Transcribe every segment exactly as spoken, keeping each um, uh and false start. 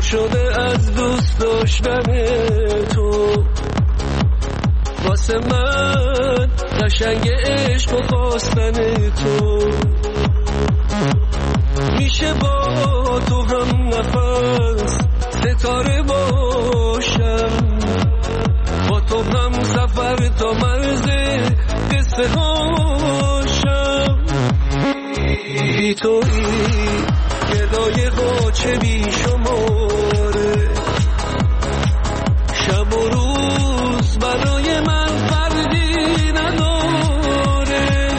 شده از دوست داشتن تو. واسه من قشنگ عشق و خواستن تو. میشه با تو هم نفس ستاره باشم، با تو هم سفر تا مرز قصه هاشم. بی تویی گدای قاچه بی شماره، شب و روز برای من فردی نداره.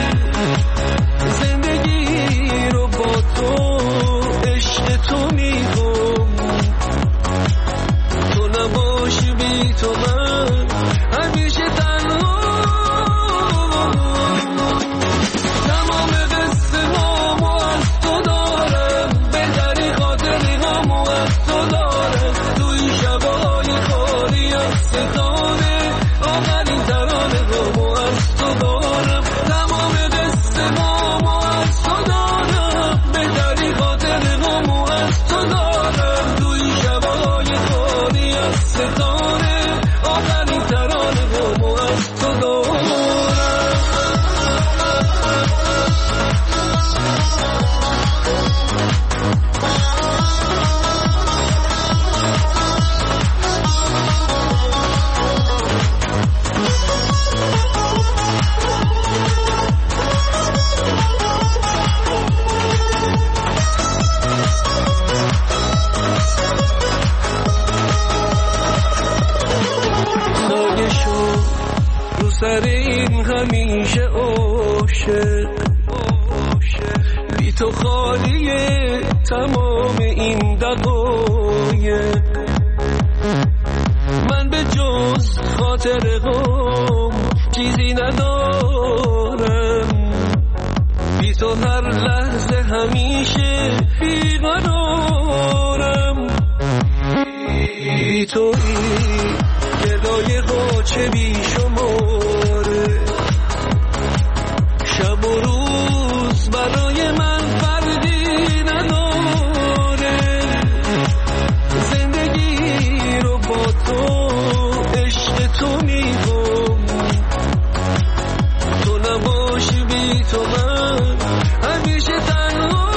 زندگی رو با تو عشق تو میگم، تو نباشی بی تو من همیشه تنها. تمام قصه هامو از تو دارم، بهتری خاطری هامو از تو دارم. توی شبای خالی از ستاره، آخرین ترانه هامو از تو دارم. تمام قصه هامو از تو دارم، بهتری خاطری هامو از تو دارم. توی شبای خالی از ستاره، آخرین ترانه هامو از تو دارم. سر این همیشه عاشق، بی تو خالیه تمام این دقایق. من به جز خاطر غم چیزی ندارم، بی تو هر لحظه همیشه بیقرارم. بی تویی گدای قاچه بی شماره، شب و روز برای من فردی نداره. زندگی رو با تو عشق تو میگم، تو نباشی بی تو من همیشه تنها.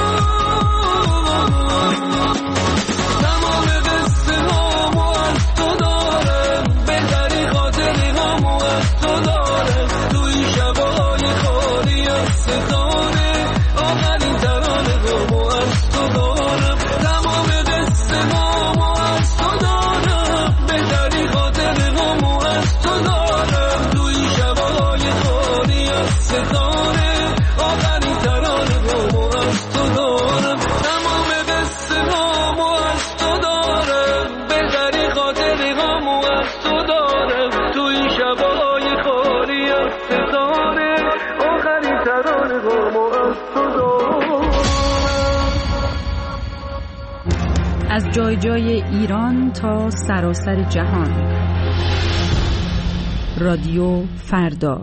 تمام قصه هامو از تو دارم، بهتری خاطری هامو از تو دارم. توی شبای خالی از ستاره، آخرین ترانه هامو از تو دارم. تمام قصه هامو از تو دارم، بهتری خاطری هامو از تو دارم. توی شبای خالی از ستاره، آخرین ترانه هامو از تو دارم. تمام قصه هامو از تو دارم، بهتری خاطری هامو از تو دارم. توی شبای خالی از ستاره، آخرین ترانه هامو از تو دارم. از جای جای ایران تا سراسر جهان، رادیو فردا.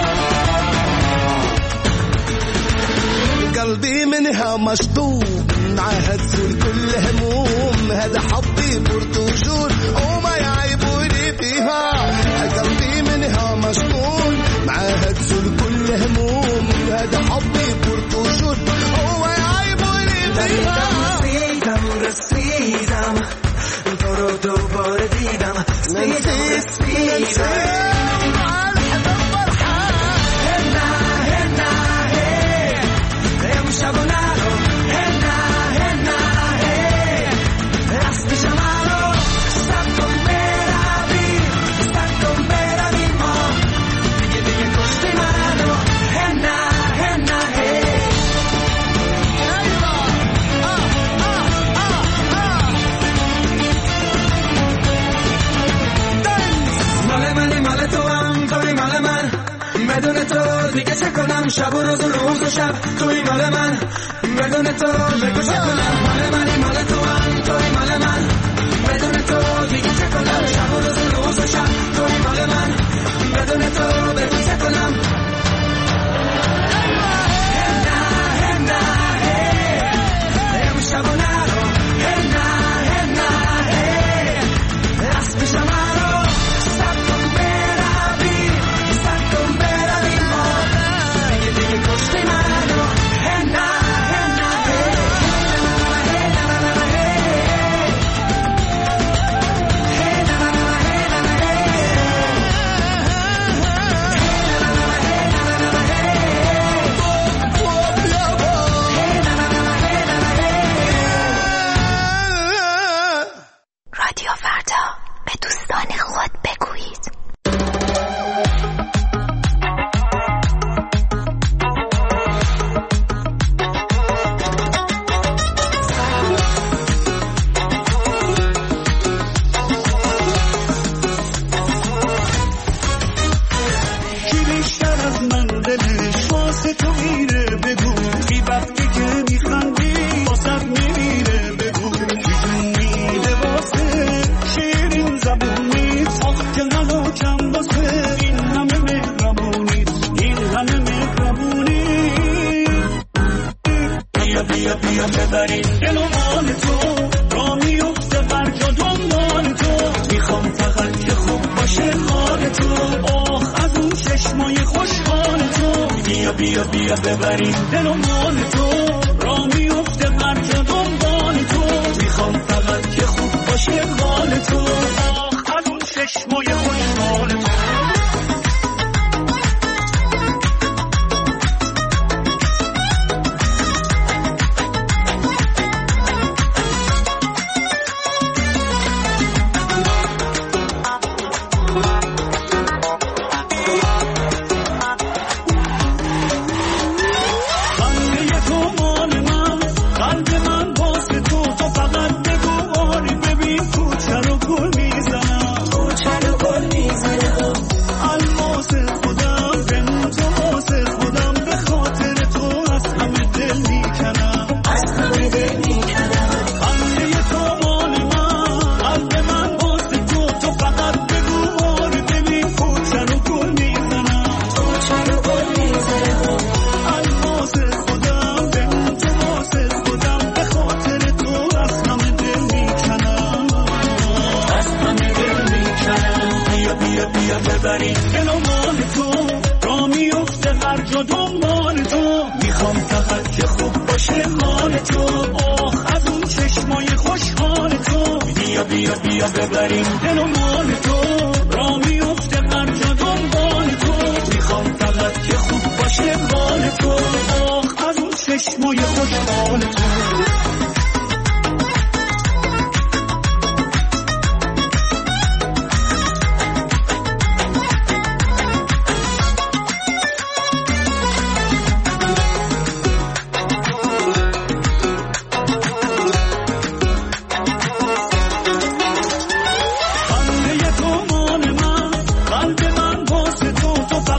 قلبي منها مشطوب معاها تزول كل هموم. هذا حبي برتوجور وما يعيبوني فيها، قلبي منها مشغول معاها تزول كل هموم. هذا حبي برتوجور وما يعيبوني فيها. رسیدم رسیدم تو رو دوباره دیدم، رسیدم رسیدم بدون تو دیگه چه کنم، شب و روز و روز و شب توی مال من. بدون تو بگو چه کنم، مال منی مال تو هم توی مال من. بدون تو دیگه چه کنم، شب و روز و روز و شب توی مال من. بدون تو بگو چه کنم.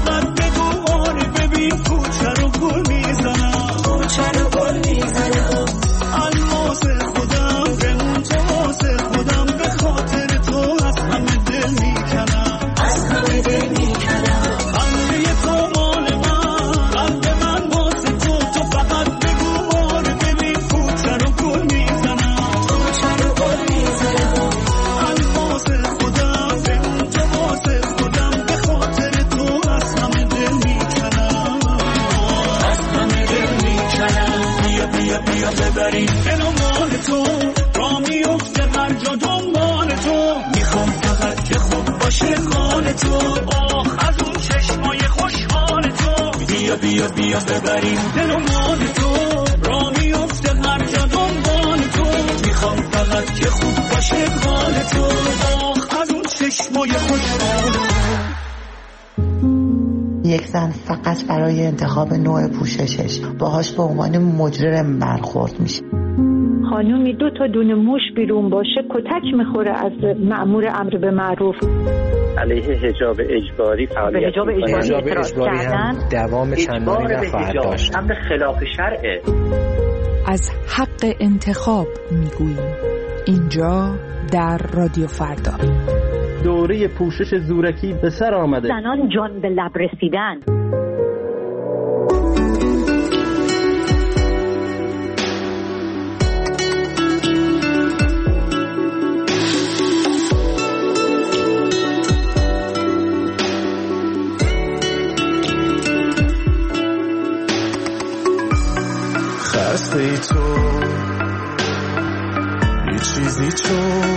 چرا گل میزنم بیا بیا ببریم دل و مال تو، را میفته هر جا دنبال تو، میخوام فقط که خوب باشه حال تو، آخ از اون چشمای خوشحال تو، بیا بیا بیا ببریم دل و مال تو، را میفته هر جا دنبال تو، میخوام فقط که خوب باشه حال تو، آخ از اون چشمای خوشحال تو. یک زن فقط برای انتخاب نوع پوششش باهاش به عنوان مجرم برخورد میشه. خانومی دو تا دونه موش بیرون باشه کتک میخوره از مأمور امر به معروف. علیه حجاب اجباری فعالیت به حجاب اجباری اعتراض کردن، دوام چندانی نخواهد داشت. امر خلاف شرعه. از حق انتخاب میگوییم اینجا در رادیو فردا. دوره پوشش زورکی به سر آمده. زنان جان به لب رسیدن. خسته ای تو یه چیزی تو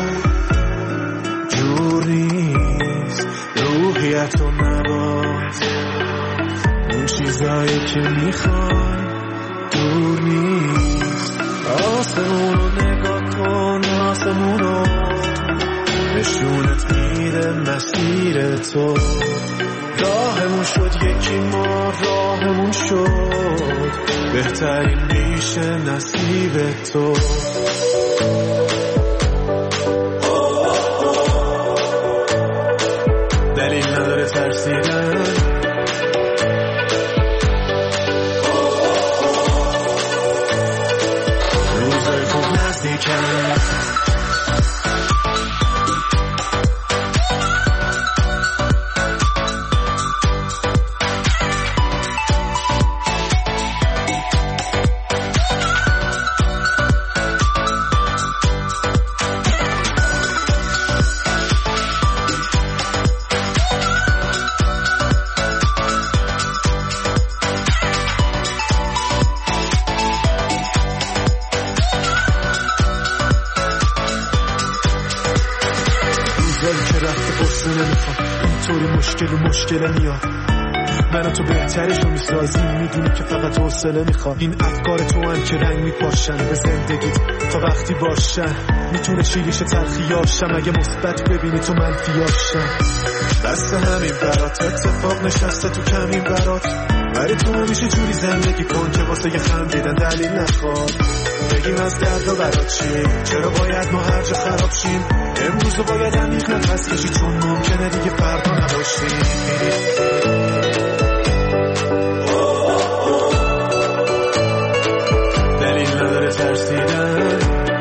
جور نیست، روحیت و نباز اون چیزایی که میخوای دور نیست. آسمون رو نگاه کن، آسمون رو نشونت میده مسیر تو، راهمون شد یکی ما راهمون شد، بهترین میشه نصیب تو. دلیل نداره ترسیدن، روزای خوب نزدیکن. مشکل و مشکل میاد، من و تو بهترشو میسازیم، میدونی که فقط حوصله میخواد. این افکار تو هم که رنگ میپاشن به زندگیت تا وقتی باشن، میتونه شیریش تلخیاشم اگه مثبت ببینی تو منفیاشم. دست همین برات اتفاق نشسته تو کمین برات، ولی تو همیشه جوری زندگی کن که واسه یه خندیدن دلیل نخواد. بگیم از درد و برات چی، چرا باید ما هر جا خراب شیم، امروز رو باید عمیق نفس کشی چون ممکنه دیگه فردا نباشیم. دلیل نداره ترسیدن،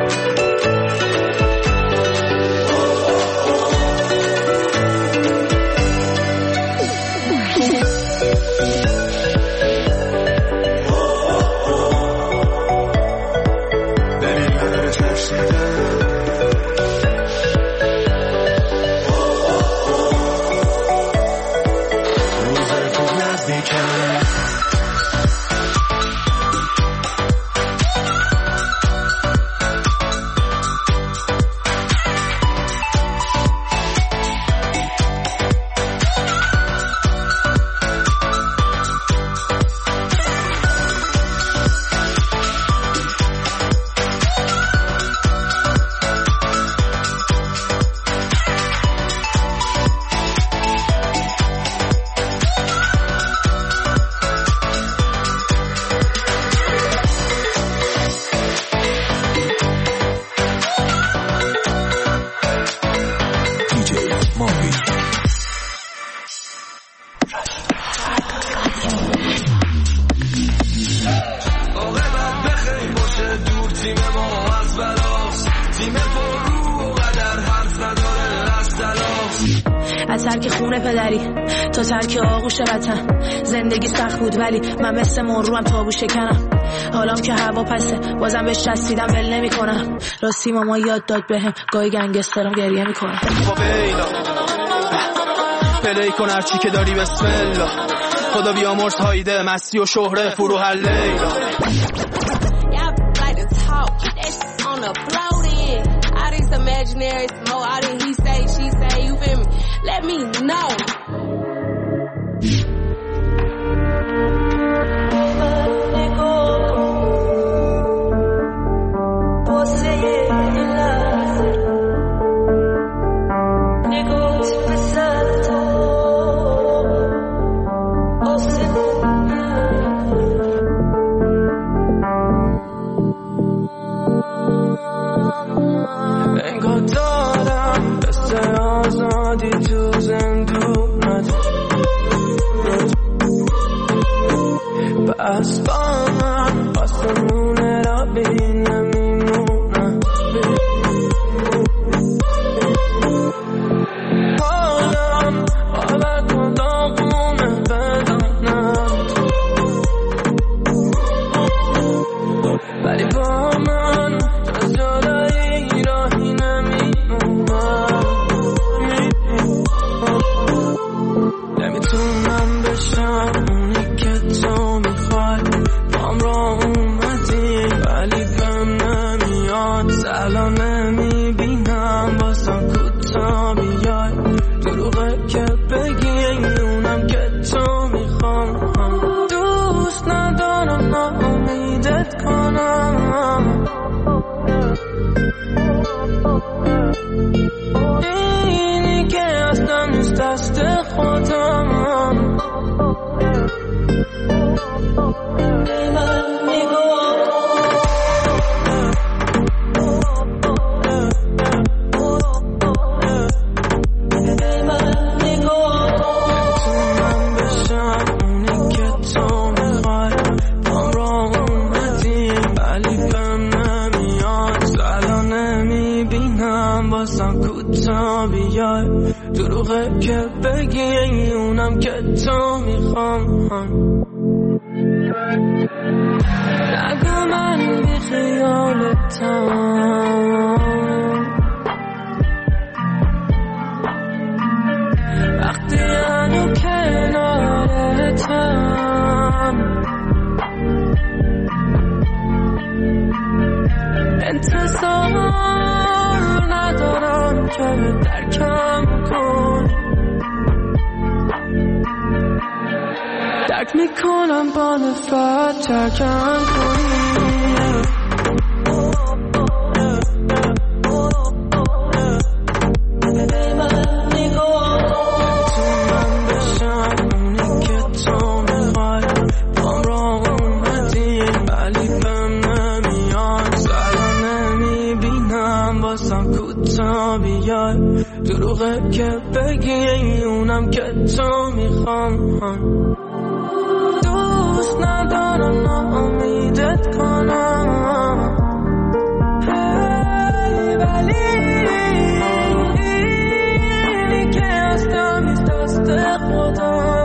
از ترک خونه پدری تا ترک آغوش وطن، زندگی سخت بود ولی من مثل مروم تابو شکنم. حالام که هوا پسه بازم بهش چسبیدم ول نمی کنم. راستی ماما یاد داد بهم گاهی گنگسترم گریه می کنم. خب ایلا پلی کن هرچی که داری بسم الله، خدا بیامرز هایده مستی و شهره فرو هر لیلا. wanna float in. All these imaginary smoke, all this he say, she say, you feel me? Let me know. از با من آسمونه را بین نمیمونم حالم حالا کدامونه بدانم ولی با من از جلوی راهی نمیمونم نمیتونم بشم اونی که تو سلا نمیبینم بازم کوتا بیای دروغه که بگی اونم که تو میخوام دوست ندارم ناامیدت کنم اینی که اصلا نیست دست خودم دروغه که بگی اونم که تو میخوام نگو من بی خیالتم وقتی هنو کنارتم انتظار ندارم که درکم کن درک میکنم با نفرت ترکم کنی دروغه که بگی اونم که تو میخوام دوست ندارم ناامیدت کنم ولی اینی که هستم نیست دست خودم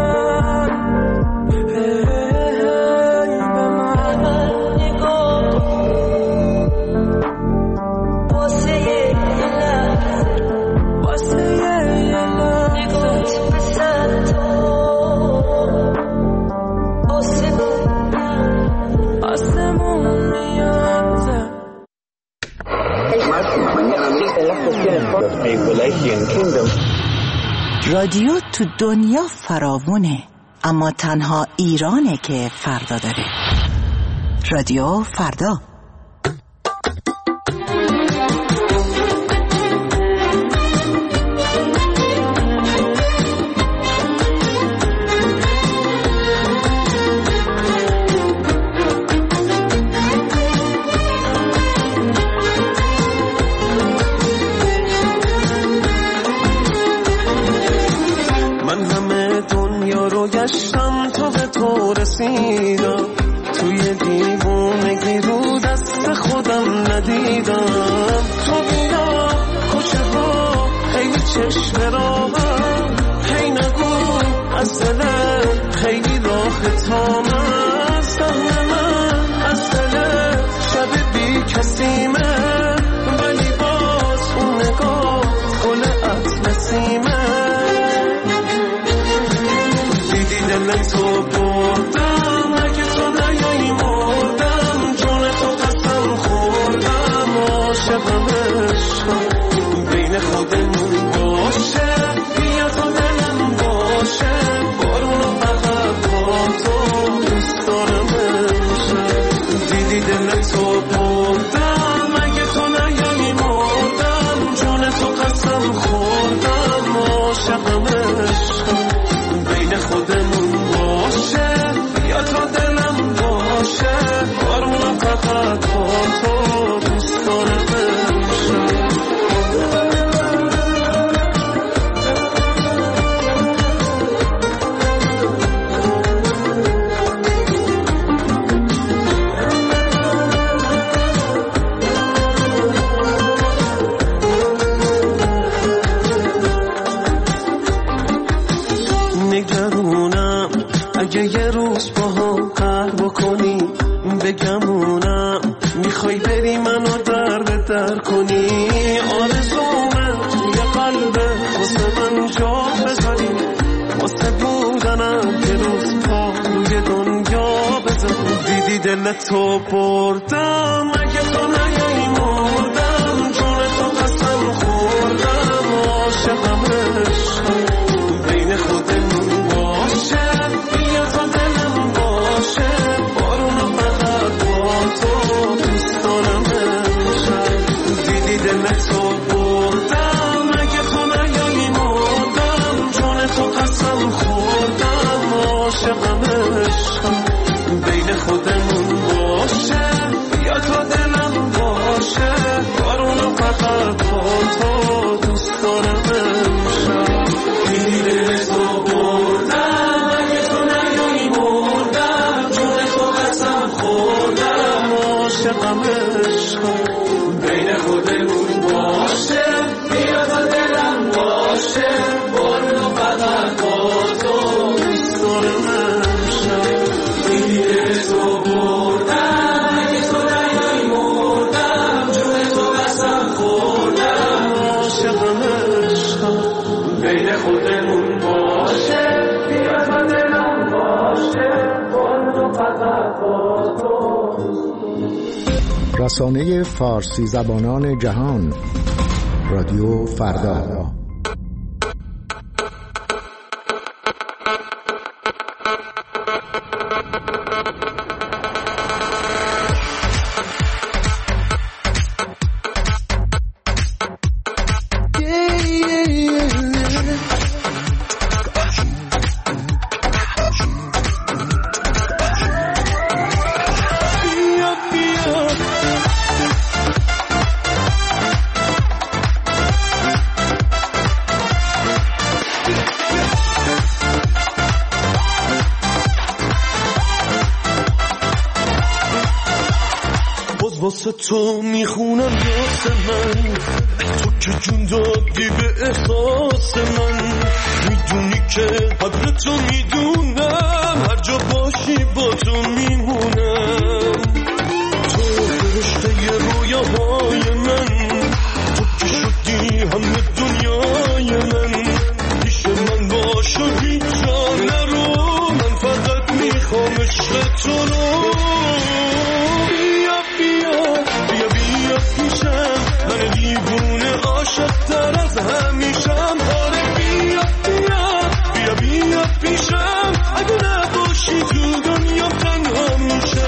رادیو تو دنیا فراوونه، اما تنها ایرانه که فردا داره. رادیو فردا. گشتم تا به تو رسیدم، توی دیوونگی رو دست خودم ندیدم. تو بیا کوچه ها خیلی چشم راهم، هی نگو از دلم خیلی راه تامم. از دهن من از دلم شب بی کسیمه، ولی باز اون نگاه گل اطلسیمه. دل تو بردم، اگه تو نیایی مردم، جون تو قسم خوردم. بگمونم میخوای بری منو در به در کنی آرزومه توی قلبه واسه من جا بذاری واسه بودنم که روز پا روی دنیا بذار دیدی دلتو بردم اگه تو نیایی مردم جون تو قسم خوردم عاشقم عشقم بین خودمون باشه بیا تا دلم باشه بارونو فقط با تو دوست دارم امشب دیدی دلتو بردم اگه تو نیایی مردم جون تو قسم خوردم عاشقم عشقم بین خودمون باشه بیا تا دلم باشه بارونو فقط با تو دوست دارم امشب دیدی دلتو بردم اگه تو نیایی مردم جون تو قسم خوردم عاشقم عشقم بین خودمون باشه بیا تا دلم باشه بارونو فقط با تو دوست دارم امشب دیدی دلتو بردم اگه تو نیایی مردم جون تو قسم خوردم عاشقم عشقم بین خودمون باشه بیا تا دلم باشه بارونو فقط با تو رسانه فارسی زبانان جهان رادیو فردا. واسه تو میخونم یاس من تو که جون دادی به احساس من میدونی که قدر تو میدونم هر جا باشی با تو میمونم تو فرشته رویاهای من تو که شدی همه دنیای من پیش من باش و هیچ جا نرو من فقط میخوام عشق تو رو من دیوونه عاشق تر از همیشم آره بیا بیا بیا بیا پیشم اگه نباشی تو دنیا تنها میشم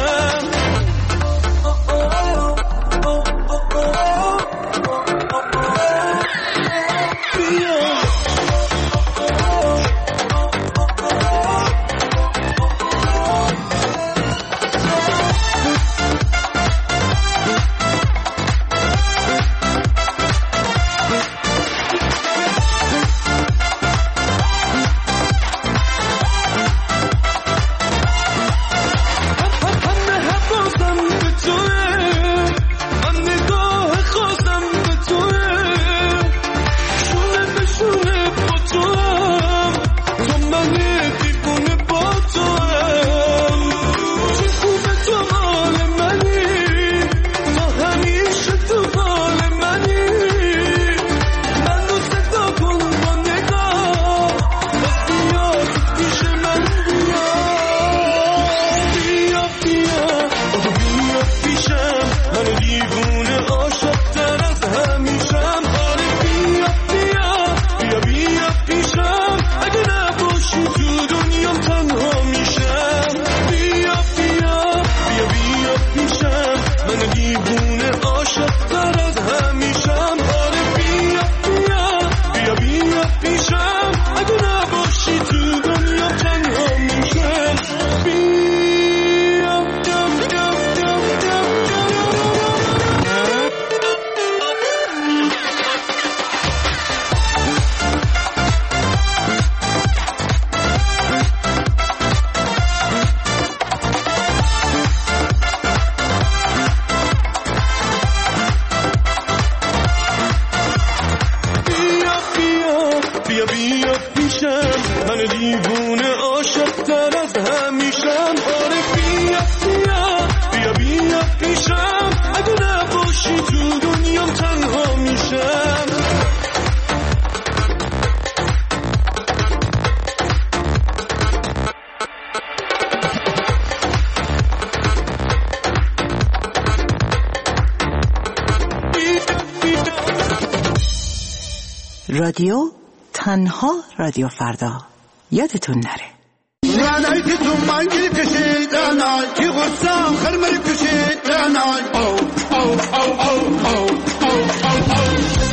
رادیو تنها رادیو فردا یادتون نره. رانای که تو منگی کشید رانای که غصام خرمر کشید رانای او او او او او او او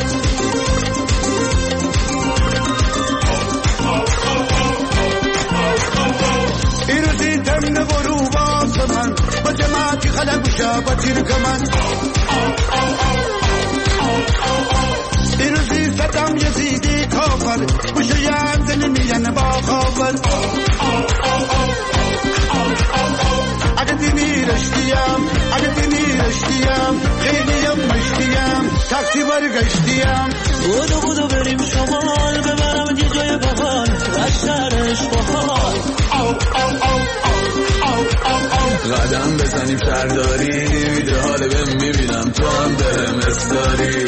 ایروزی تمن غروب آسمان با جماعتی خلق بشا با تیر کمان ایروزی صدام یزیدی کافر بشو یم دل میان با خافر اگه دینی رشتیم اگه دینی رشتیم خیلیم مشتیم تاکسی برگشتیم بودو بودو بریم شمال ببرم یه جای بحال رشترش بحال قدم بزنیم شهرداری ویده حال بهم میبینم تو هم دارم استاری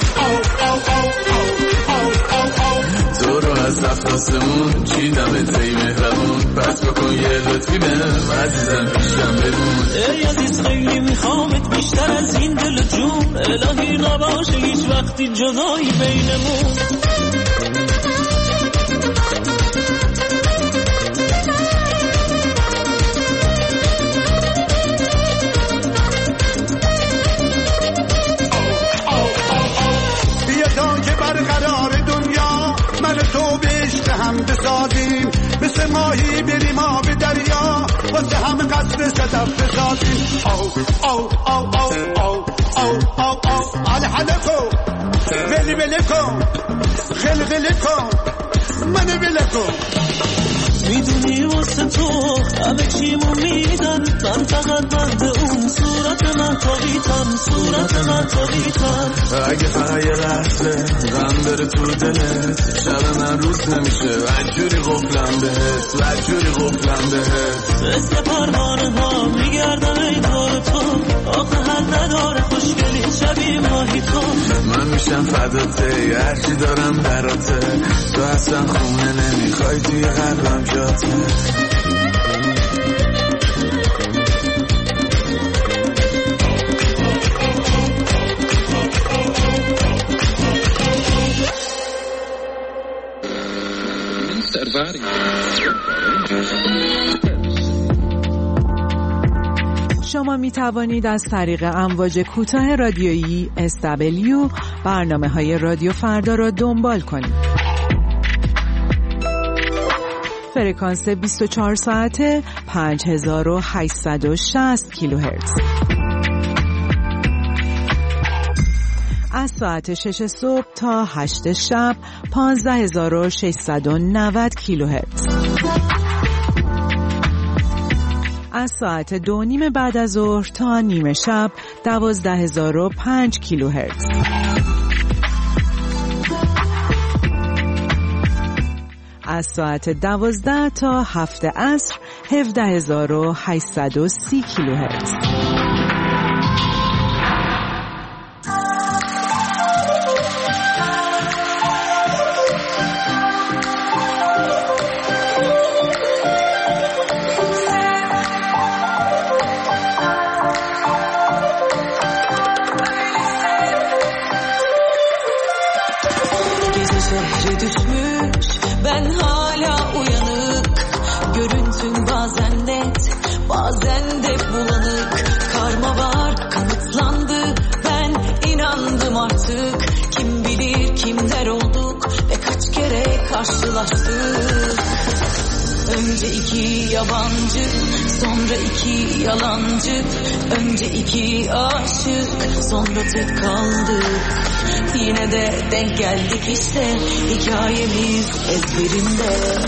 تو رو از هفت آسمون چیدم ازای مهربون پس بکن یه لطفی بهم عزیزم پیشم بدون ای عزیز خیلی میخوامت بیشتر از این دل جون الهی نباشه هیچ وقتی جدایی بینمون برقرار دنیا من تو به عشق هم بسازیم مثل ماهی بریم آب دریا واسه هم قصد صدف بسازیم او او او او او او او او آل حلقو ولی ولی کن خل خلی کن منو بله کن میدونی واسه تو همه چیمو میدن من فقط بند اون صورت من تاقیتم صورت من تاقیتم اگه فقط یه لحظه غم بره تو دلت شب من روز نمیشه وجوری غفلم بهت وجوری غفلم بهت مثل پروانه ها میگردم ای دور تو آخه حد نداره خوشگلی شبیه ماهی تو من میشم فداته هرچی دارم براته تو اصلا خونه نمیخوای توی قلبم جاته شما می توانید از طریق امواج کوتاه رادیویی اس دبلیو برنامه های رادیو فردا را دنبال کنید. فرکانس بیست و چهار ساعته پنج هزار و هشتصد و شصت کیلوهرتز. از ساعت شش صبح تا هشت شب پانزده هزار و ششصد و نود کیلوهرتز. از ساعت دو نیم بعد از ظهر تا نیمه شب دوازده هزار و پنج کیلوهرتز. از ساعت دوازده تا هفت عصر هفده هزار و هشتصد و سی کیلوهرتز. Bazen de bulanık karma var kanıtlandı ben inandım artık kim bilir kimler olduk ve kaç kere karşılaştık önce iki yabancı sonra iki yalancı önce iki aşık sonra tek kaldık yine de denk geldik işte hikayemiz ezberimde.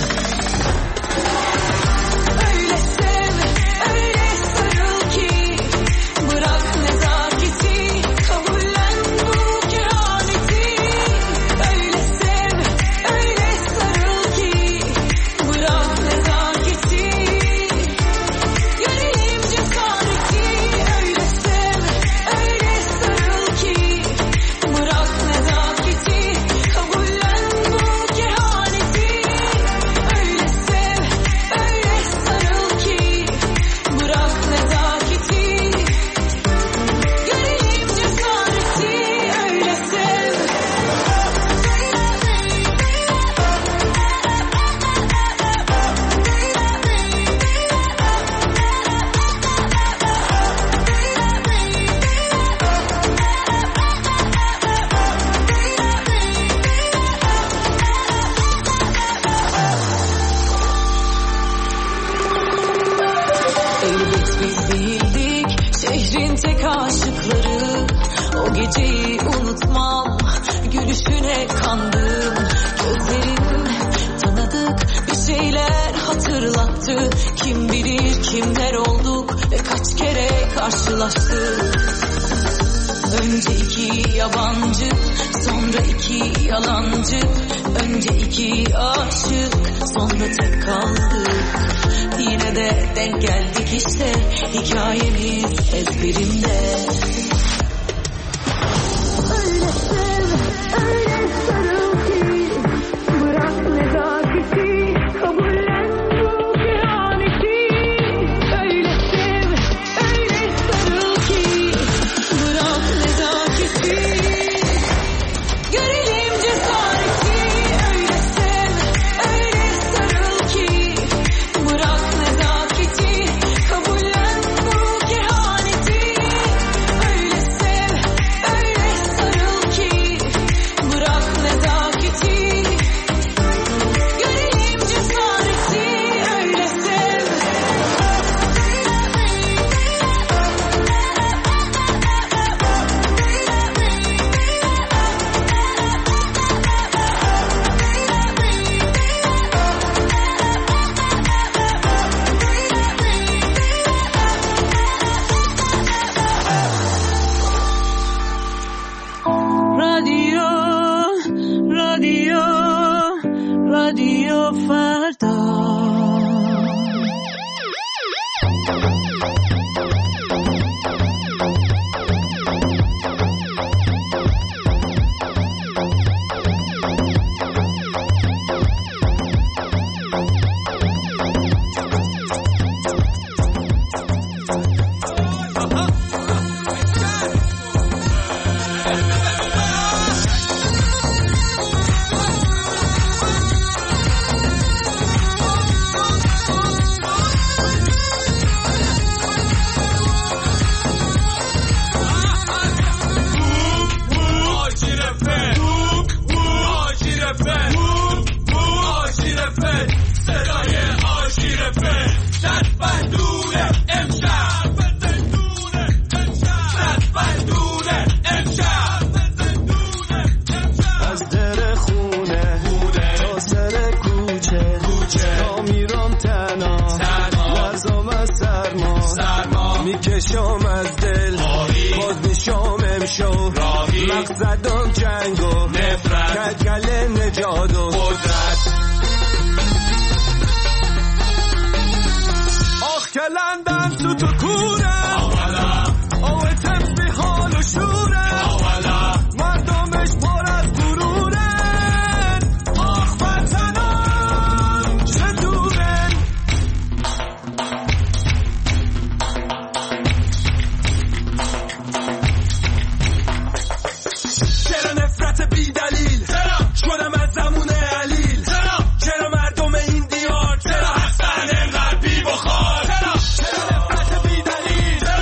gerçek aşıkları. O geceyi unutmam, gülüşüne kandım. Gözlerin tanıdık bir şeyler hatırlattı. Kim bilir kimler olduk ve kaç kere karşılaştık. Önce iki yabancı, sonra iki yalancı. Önce iki aşık, sonra tek kaldık. Yine de denk geldik işte, hikayemiz ezberimde. Öyle sev, öyle sarıl ki, bırak nezaketi, kabullen bu kehaneti. Öyle sev, öyle sarıl ki, bırak nezaketi, görelim cesareti. Öyle sev, öyle sarıl ki, bırak nezaketi, kabullen bu kehaneti. Öyle sev, öyle sarıl ki, bırak nezaketi, görelim cesareti. Öyle sev. رادیو رادیو رادیو فردا. از در خونه تا سر کوچه تا میرم تنها لرزم از سرما میکشم از دل باز میشم امشو مقصدم جنگ و نفرت کلکل نجات و قدرت. آخ کلندن تو تو کوره آوه تمسی حال و شوره مردمش پر از غرورن. آخ وطنم چه دورن. چرا نفرت بی دلیل شدم از زمون علیل. چرا مردم این دیار چرا هستن انقدر بی بخار. چرا نفرت بی دلیل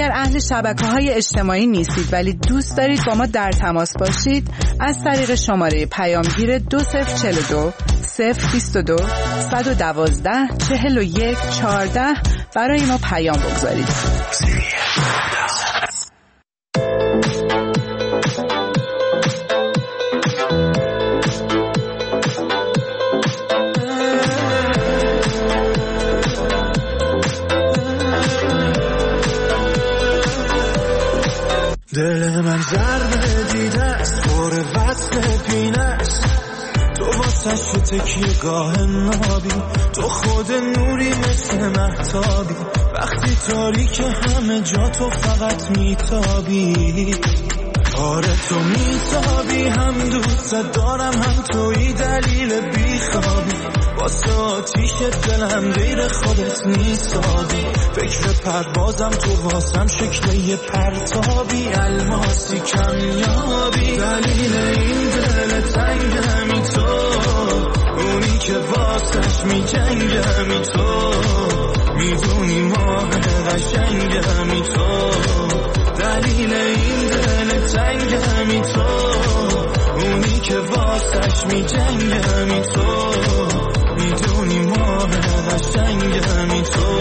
اگر اهل شبکه‌های اجتماعی نیستید ولی دوست دارید با ما در تماس باشید، از طریق شماره پیامگیر دو صفر چهل و دو صفر بیست و دو صد و دوازده چهل و یک چهارده برای ما پیام بگذارید. دل من ضربه دیده است، پر وصل پینه است، تو واسش تکیه گاه نابی، تو خود نوری مثل مهتابی، وقتی تاریک همه جا تو فقط میتابی. آره تو میتابی، هم دوست دارم هم توی دلیل بیخوابی، واسه آتیش دلم غیر خودت نیستابی، فکر پروازم تو واسم شکل یه پرتابی، الماسی کمیابی، دلیل این دل تنگمی تو، اونی که واسش می جنگمی تو، میدونی ماه قشنگمی تو، دلیل این دل تنگمی تو، اونی که واسش می جنگمی تو، میدونی ماه قشنگمی تو.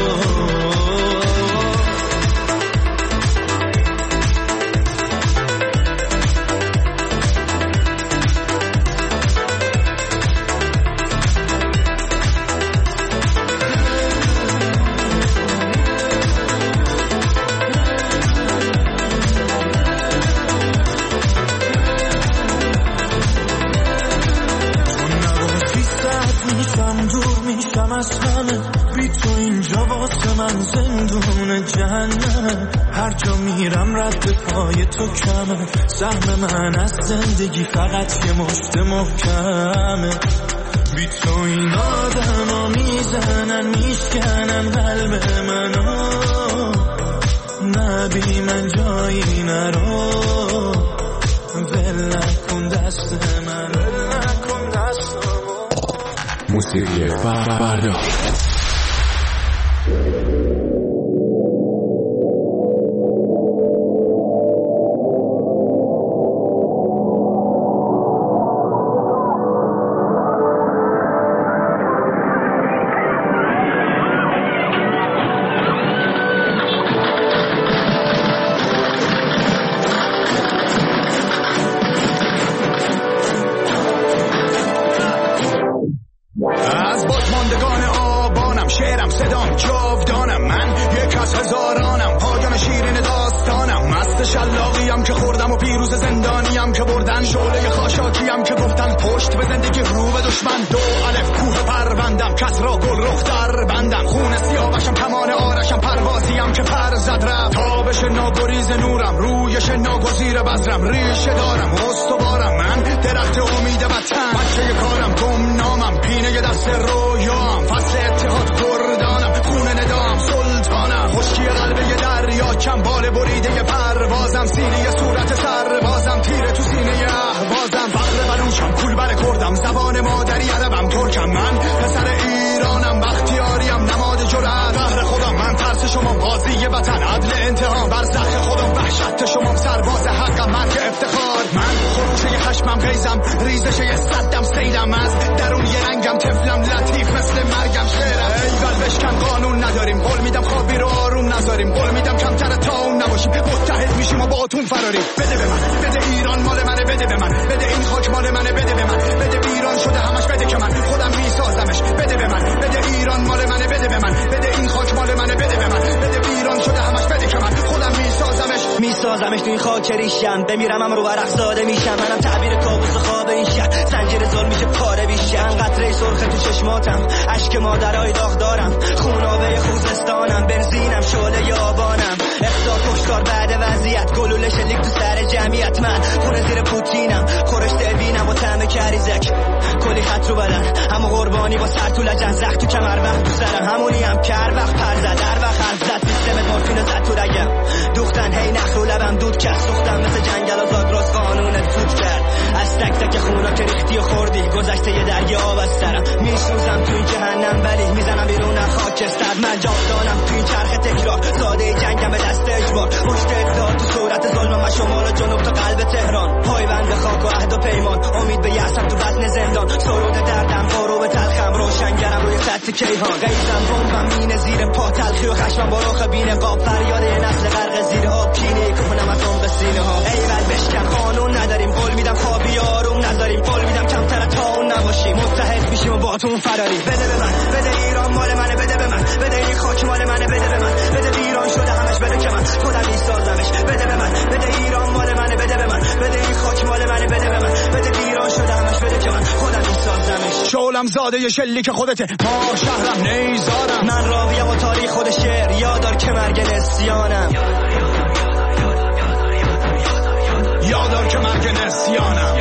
هر جا میرم رد پای تو کمه، سهم من از زندگی فقط یه مشت محکمه، بی تو این آدم ها میزنن میشکنن قلب منو، نبی من جایی نرو، ول نکن دست من، ول نکن دست من. موسیقی فردا میسازمش تو این خاک ریشم، بمیرم هم رو برق زاده میشم، منم تعبیر کابوس خواب این شهر، زنجیر ظلم میشه پاره بیشم، قطره سرخ تو چشماتم، اشک مادرای داغ دارم، خونابه خوزستانم، بنزینم شعله یابانم، اقصا کشتار بعد وضعیت، گلوله شلیک تو سر جمعیت، من خونه زیر پوتینم، خورش دلبینم و طعم کریزک، کلی خط رو بدن همه قربانی با سر تو لجن، زخ تو کمر وقت تو سرم، همونی هم کر وقت پر زد در وقت حرف زد، سیستم مورفین زد تو رگم، دوختن هی نخ رو لبم دود کرد، سوختم مثل جنگل و زاگراس قانونت فوت کرد، از تک تک خونا که ریختی و خوردی، گذشته یه دریا آب از سرم، میسوزم تو این جهنم ولی میزنم بیرون خاکستر، من جاودانم تو این چرخ تکرار، ساده جنگم به دست اجبار، پشت اقتدار تو صورت ظلم و شمال و جنوب تا قلب تهران پایبند خاک و عهد و پیمان امید به یأسم تو بطن زندان سرود دردم غروب تلخم روشنگرم روی خط کیهان قیزم بمبم مینه زیر پا تلخی و خشمم با رخ بین قاب فریاد یه نسل غرق زیر آب کینه کنم از عمق سینه ها ایول بشکن قانون نداریم قول میدم خوابی آروم نذاریم قول میدم کمتر تا اون نباشیم متحد میشیم و با تو فراری بده به من بده ایران مال منه بده به من بده این خاک مال منه بده به من بده ویران شده همش بده که من خودم میسازمش بده به من بده ایران مال منه بده به من بده این خاک مال منه بده به من بده ویران شده همش بده که من خودم میسازمش شولم زاده ی شلیک خودته ما شهرم نیزارم من راویم و تاریخ خود شعر یادار که مرگ نسیانم یادار که مرگ نسیانم